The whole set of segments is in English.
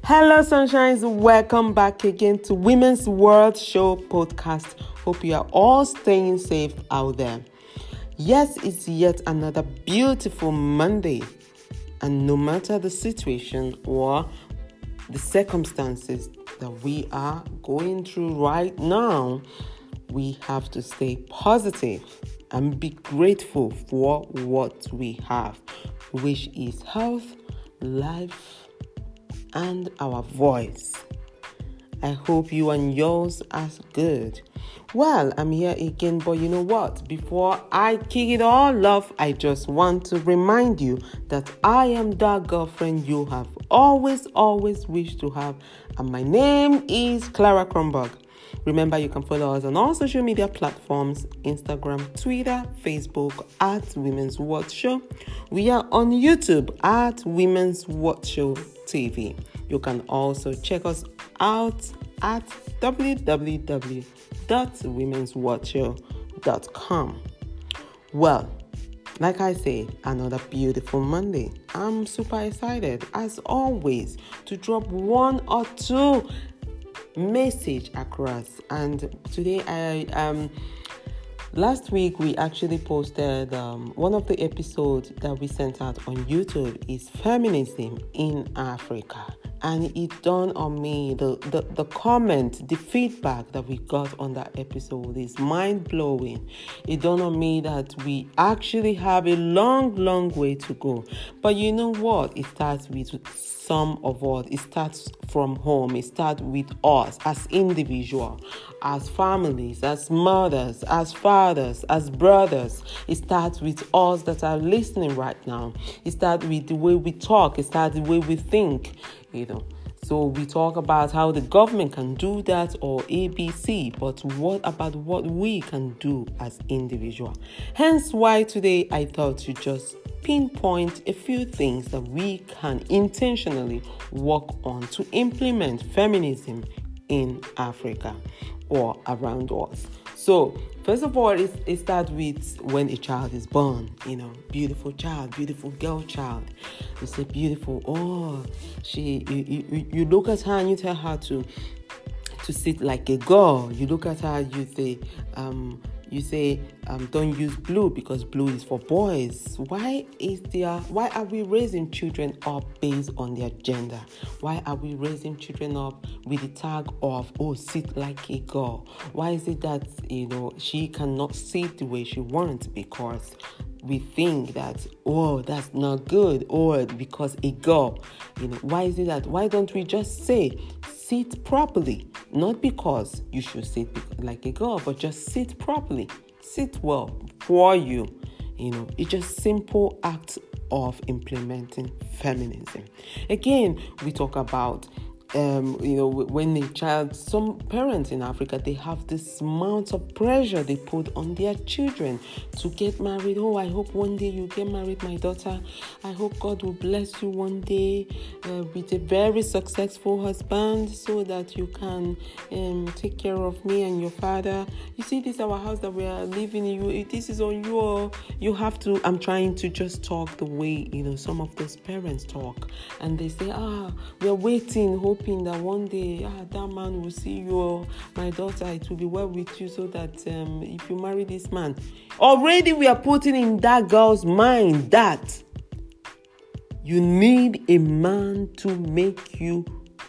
Hello, sunshines. Welcome back again to Women's World Show podcast. Hope you are all staying safe out there. Yes, it's yet another beautiful Monday. And no matter the situation or the circumstances that we are going through right now, we have to stay positive and be grateful for what we have, which is health, life, and our voice. I hope you and yours are good. Well, I'm here again, but you know what? Before I kick it all off, I just want to remind you that I am that girlfriend you have always wished to have, and my name is Clara Kronberg. Remember, you can follow us on all social media platforms, Instagram, Twitter, Facebook at Women's World Show. We are on YouTube at Women's World Show TV. You can also check us out at www.womensworldshow.com. Well, like I say, another beautiful Monday. I'm super excited, as always, to drop one or two message across. And today last week we actually posted one of the episodes that we sent out on YouTube is feminism in Africa. And it dawned on me, the comment, the feedback that we got on that episode is mind-blowing. It dawned on me that we actually have a long way to go. But you know what? It starts with some of us. It starts from home. It starts with us as individuals, as families, as mothers, as fathers, as brothers. It starts with us that are listening right now. It starts with the way we talk. It starts the way we think. So we talk about how the government can do that or ABC, but what about what we can do as individuals? Hence why today I thought to just pinpoint a few things that we can intentionally work on to implement feminism in Africa or around us. So first of all, it starts with when a child is born, beautiful child, beautiful girl child. You say beautiful, you look at her and you tell her to sit like a girl. You look at her, you say, don't use blue because blue is for boys. Why are we raising children up based on their gender? Why are we raising children up with the tag of, sit like a girl? Why is it that, she cannot sit the way she wants because we think that, that's not good, or because a girl, why is it that, why don't we just say, sit properly? Not because you should sit like a girl, but just sit properly. Sit well for you. It's just simple act of implementing feminism. Again, we talk about when a child, some parents in Africa, they have this amount of pressure they put on their children to get married. I hope one day you get married, my daughter. I hope God will bless you one day with a very successful husband so that you can take care of me and your father. You see, this is our house that we are living in. This is on you. You have to. I'm trying to just talk the way, some of those parents talk. And they say, we're waiting, hoping that one day that man will see you, my daughter, it will be well with you, so that if you marry this man, already we are putting in that girl's mind that you need a man to make you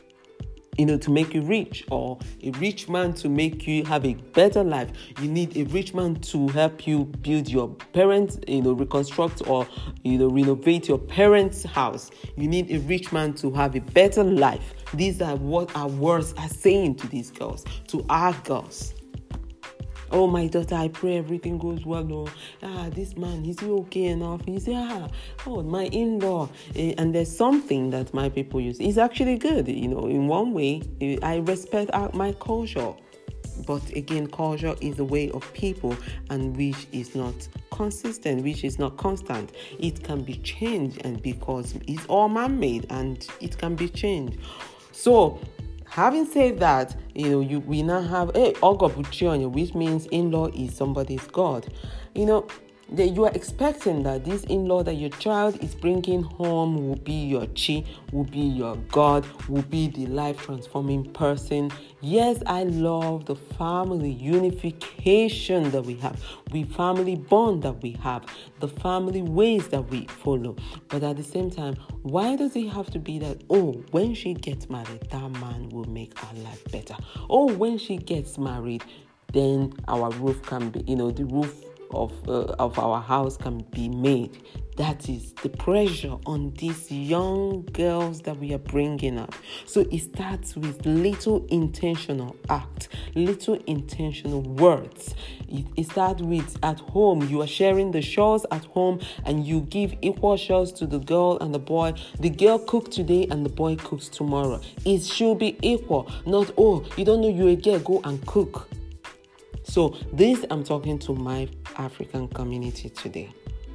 to make you rich, or a rich man to make you have a better life. You need a rich man to help you build your parents, reconstruct or, renovate your parents' house. You need a rich man to have a better life. These are what our words are saying to these girls, to our girls. Oh, my daughter, I pray everything goes well. This man, is he okay enough? He say, my in-law. And there's something that my people use. It's actually good. In one way, I respect my culture. But again, culture is a way of people, and which is not consistent, which is not constant. It can be changed, and because it's all man-made and it can be changed. So, having said that, we now have Ogo Buchionyo, which means in-law is somebody's God. You are expecting that this in-law that your child is bringing home will be your chi, will be your God, will be the life-transforming person. Yes, I love the family unification that we have, the family bond that we have, the family ways that we follow. But at the same time, why does it have to be that, when she gets married, that man will make our life better? When she gets married, then our roof can be, the roof of our house can be made. That is the pressure on these young girls that we are bringing up. So it starts with little intentional acts, little intentional words. It starts with at home. You are sharing the chores at home and you give equal chores to the girl and the boy. The girl cooks today and the boy cooks tomorrow. It should be equal. Not, you don't know you're a girl, go and cook. So this, I'm talking to my African community today.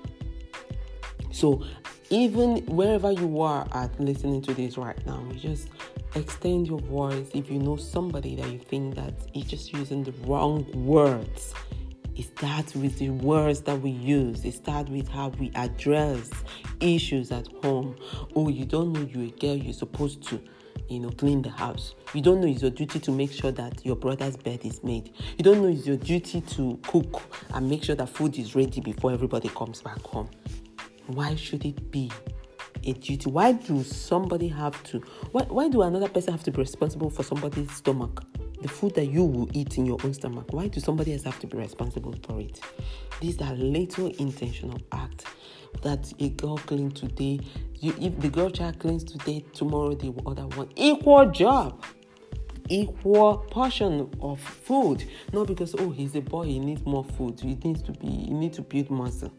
So even wherever you are at listening to this right now, you just extend your voice. If you know somebody that you think that is just using the wrong words, it starts with the words that we use. It starts with how we address issues at home. You don't know you're a girl, you're supposed to clean the house. You don't know it's your duty to make sure that your brother's bed is made. You don't know it's your duty to cook and make sure that food is ready before everybody comes back home. Why should it be a duty? Why do somebody have to? Why do another person have to be responsible for somebody's stomach? The food that you will eat in your own stomach. Why do somebody else have to be responsible for it? These are little intentional acts that a girl cleans today. If the girl child cleans today, tomorrow the other one. Equal job. Equal portion of food. Not because, he's a boy, he needs more food. He needs to build muscle.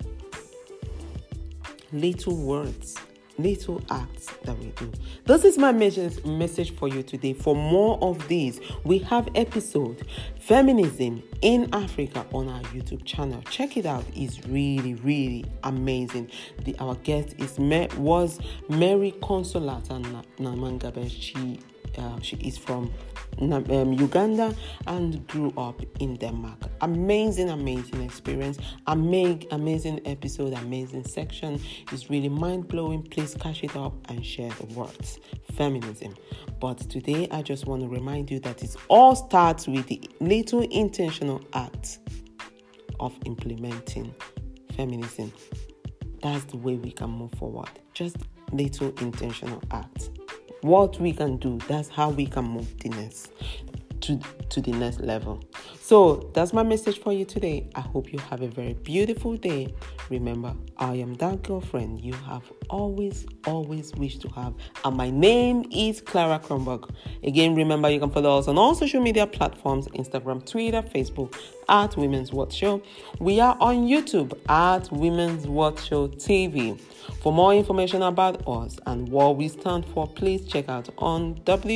Little words, little acts that we do. This is my message for you today. For more of these, we have episode Feminism in Africa on our YouTube channel. Check it out. It's really, really amazing. Our guest was Mary Consolata Namangabe. She is from Uganda and grew up in Denmark. Amazing experience. Amazing episode, amazing section. It's really mind-blowing. Please catch it up and share the words. Feminism. But today, I just want to remind you that it all starts with the little intentional act of implementing feminism. That's the way we can move forward. Just little intentional acts. What we can do, that's how we can move to the next level. So that's my message for you today. I hope you have a very beautiful day. Remember, I am that girlfriend you have always wished to have. And my name is Clara Kronberg. Again, remember, you can follow us on all social media platforms, Instagram, Twitter, Facebook, at Women's World Show. We are on YouTube at Women's World Show TV. For more information about us and what we stand for, please check out on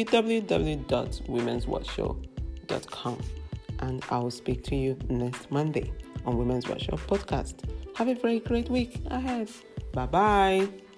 www.womensworldshow.com. And I will speak to you next Monday on Women's World Show podcast. Have a very great week ahead. Bye-bye.